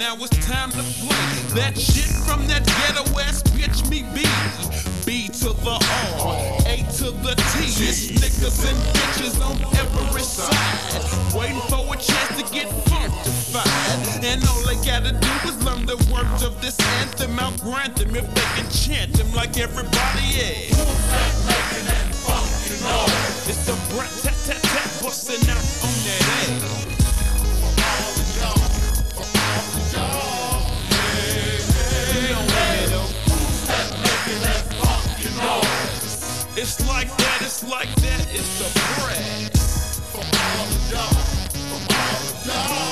now it's time to play. That shit from that ghetto ass bitch me B. B to the R, A to the T. It's niggas and bitches on every side, waiting for a chance to get funkified. And all they gotta do is learn the words of this anthem. I'll grant them if they can chant them like everybody else. Who's that making that funky noise? It's the brat tat tat tat busting out on that ass. It's like that, it's like that, it's the bread. For all the y'all, for all the y'all.